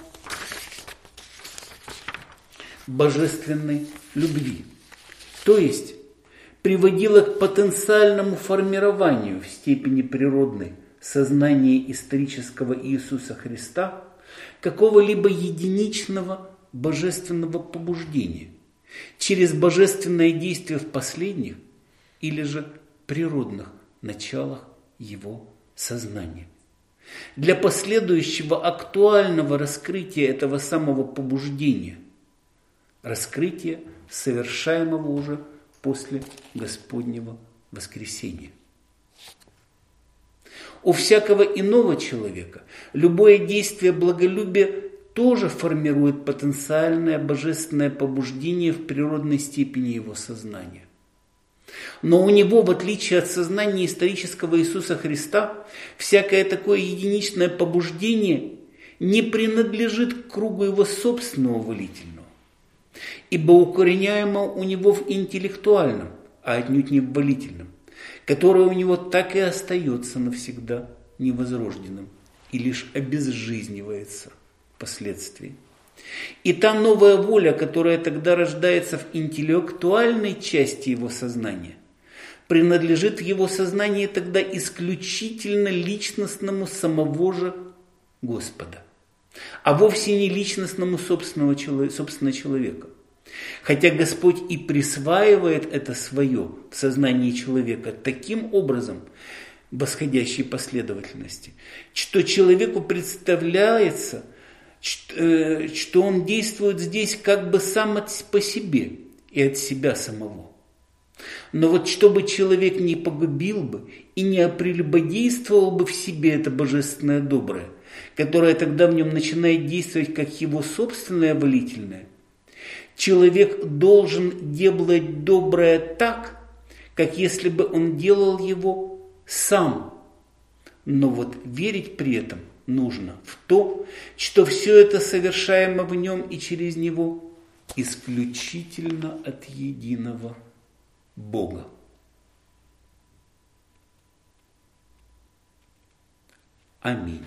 божественной любви. То есть приводило к потенциальному формированию в степени природной сознания исторического Иисуса Христа какого-либо единичного божественного побуждения через божественное действие в последних или же природных началах его сознания. Для последующего актуального раскрытия этого самого побуждения, раскрытия, совершаемого уже после Господнего воскресения. У всякого иного человека любое действие благолюбия тоже формирует потенциальное божественное побуждение в природной степени его сознания. Но у него, в отличие от сознания исторического Иисуса Христа, всякое такое единичное побуждение не принадлежит к кругу его собственного волительного, ибо укореняемо у него в интеллектуальном, а отнюдь не в волительном, которое у него так и остается навсегда невозрожденным и лишь обезжизнивается впоследствии. И та новая воля, которая тогда рождается в интеллектуальной части его сознания, принадлежит в его сознании тогда исключительно личностному самого же Господа, а вовсе не личностному собственно человека. Хотя Господь и присваивает это свое в сознании человека таким образом, в восходящей последовательности, что человеку представляется, что он действует здесь как бы сам по себе и от себя самого. Но вот чтобы человек не погубил бы и не прелюбодействовал бы в себе это божественное доброе, которое тогда в нем начинает действовать как его собственное волительное, Человек должен делать доброе так, как если бы он делал его сам. Но вот верить при этом нужно в то, что все это совершаемо в нем и через него исключительно от единого Бога. Аминь.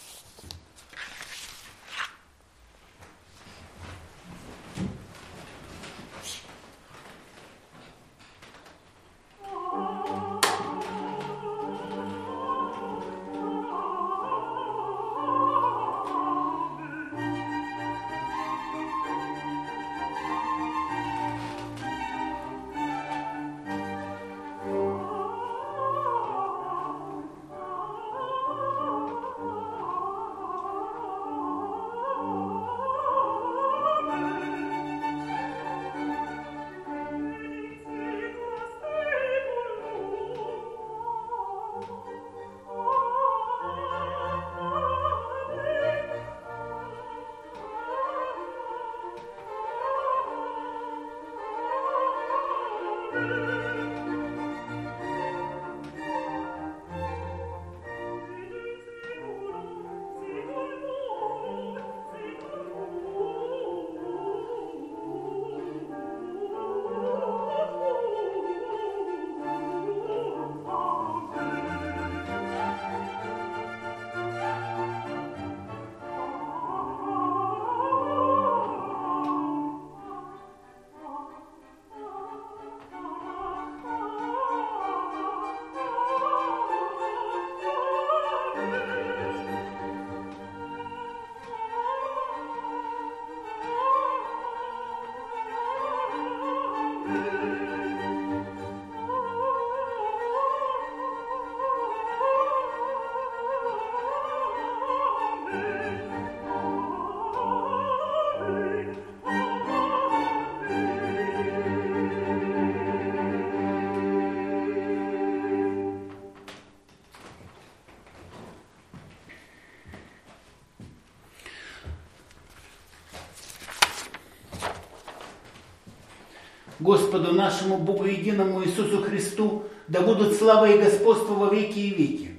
Господу нашему Богу единому Иисусу Христу да будут слава и господство во веки и веки.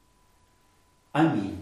Аминь.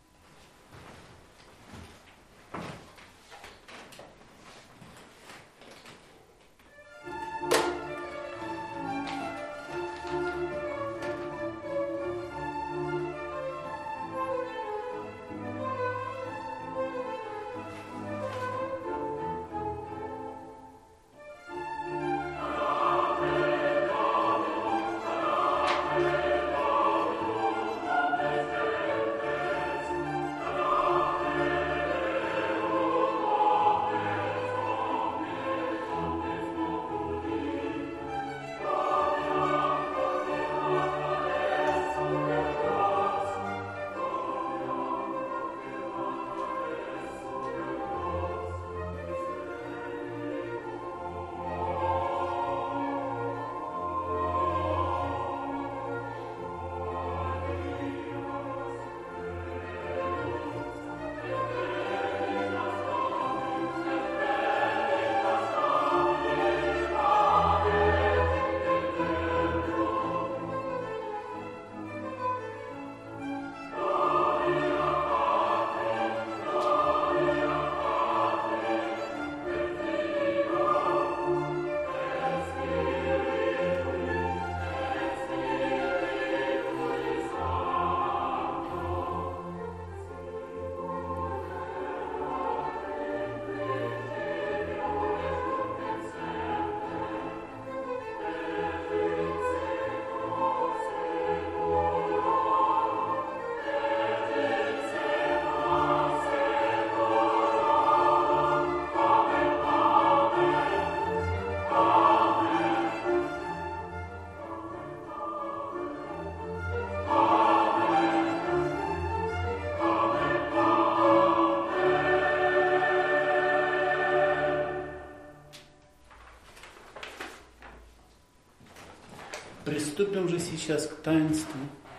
Приступим же сейчас к таинству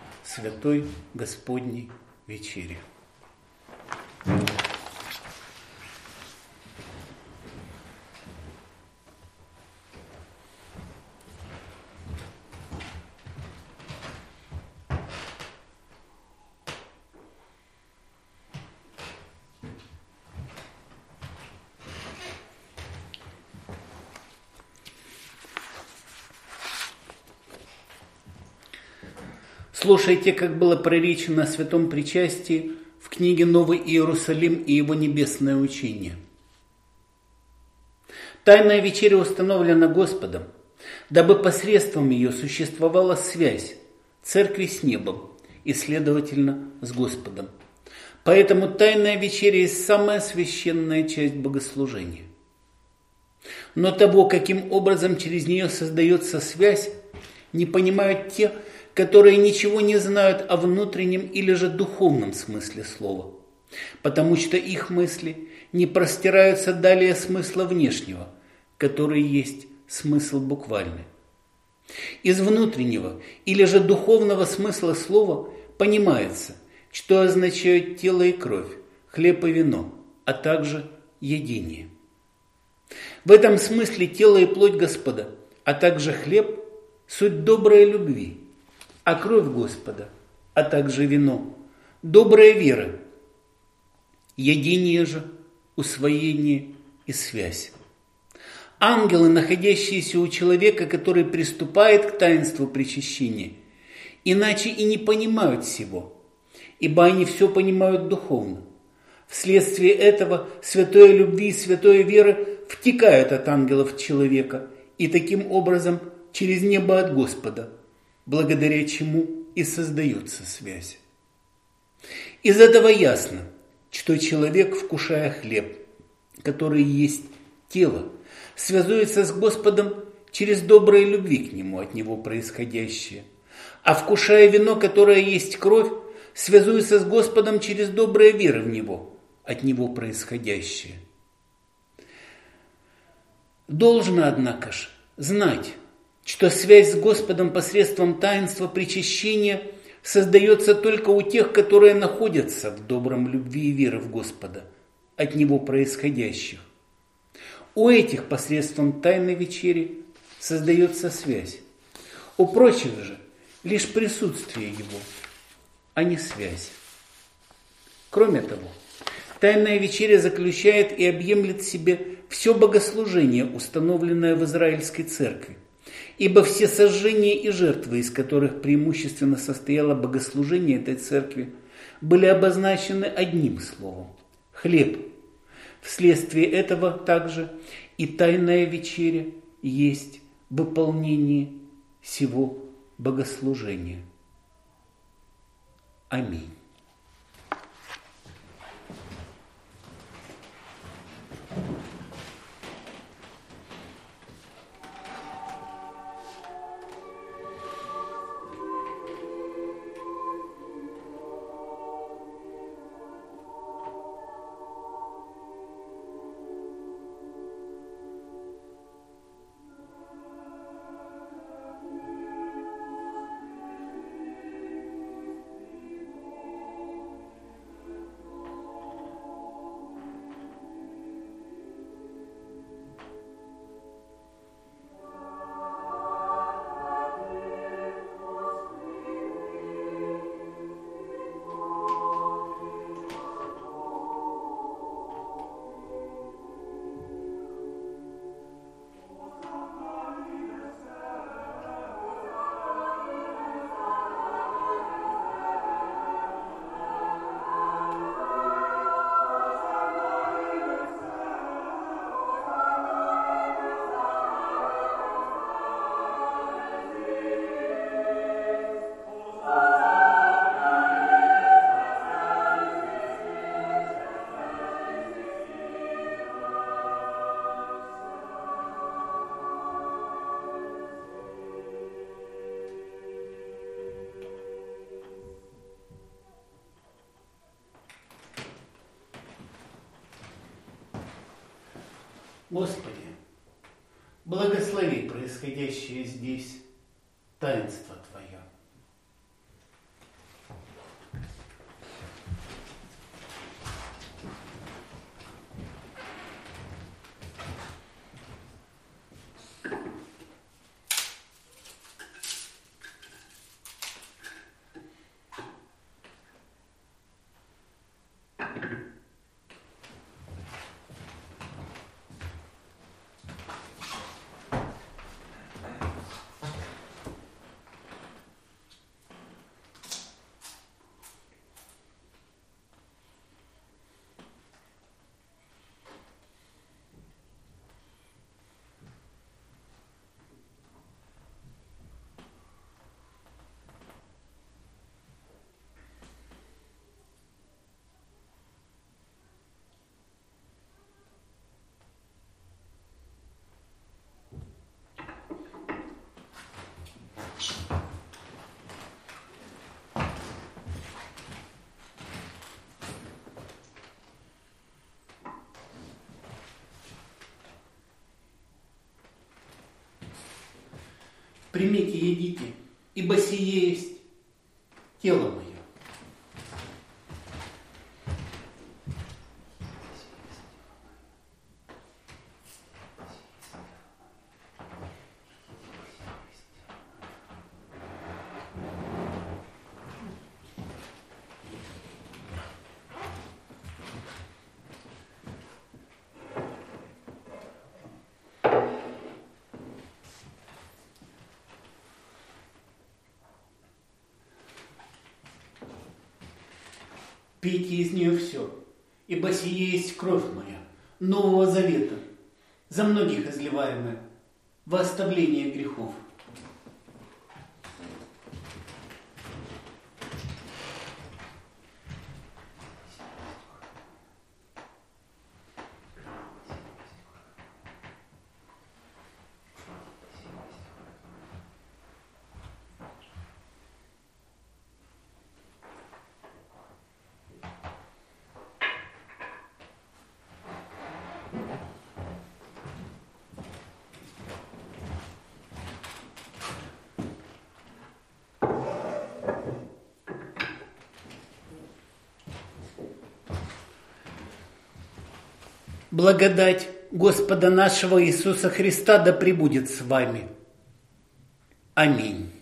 Святой Господней Вечери. Слушайте, как было проречено о святом причастии в книге «Новый Иерусалим и его небесное учение». Тайная вечеря установлена Господом, дабы посредством ее существовала связь церкви с небом и, следовательно, с Господом. Поэтому тайная вечеря есть самая священная часть богослужения. Но того, каким образом через нее создается связь, не понимают те, которые ничего не знают о внутреннем или же духовном смысле слова, потому что их мысли не простираются далее смысла внешнего, который есть смысл буквальный. Из внутреннего или же духовного смысла слова понимается, что означают тело и кровь, хлеб и вино, а также едение. В этом смысле тело и плоть Господа, а также хлеб – суть доброй любви, а кровь Господа, а также вино – добрая вера, едение же – усвоение и связь. Ангелы, находящиеся у человека, который приступает к таинству причащения, иначе и не понимают всего, ибо они все понимают духовно. Вследствие этого святой любви и святой веры втекают от ангелов в человека и таким образом через небо от Господа, благодаря чему и создается связь. Из этого ясно, что человек, вкушая хлеб, который есть тело, связуется с Господом через доброй любви к Нему, от Него происходящее, а вкушая вино, которое есть кровь, связуется с Господом через добрые веры в Него, от Него происходящее. Должно, однако ж, знать, что связь с Господом посредством таинства причащения создается только у тех, которые находятся в добром любви и веры в Господа, от Него происходящих. У этих посредством тайной вечери создается связь. У прочих же лишь присутствие Его, а не связь. Кроме того, тайная вечеря заключает и объемлет в себе все богослужение, установленное в Израильской церкви, ибо все сожжения и жертвы, из которых преимущественно состояло богослужение этой церкви, были обозначены одним словом – хлеб. Вследствие этого также и тайная вечеря есть выполнение всего богослужения. Аминь. Господи, благослови происходящее здесь таинство Твое. примите, едите, ибо сие есть тело мое. Пейте из нее все, ибо сие есть кровь моя, Нового Завета, за многих изливаемая, во оставление грехов. Благодать Господа нашего Иисуса Христа да пребудет с вами. Аминь.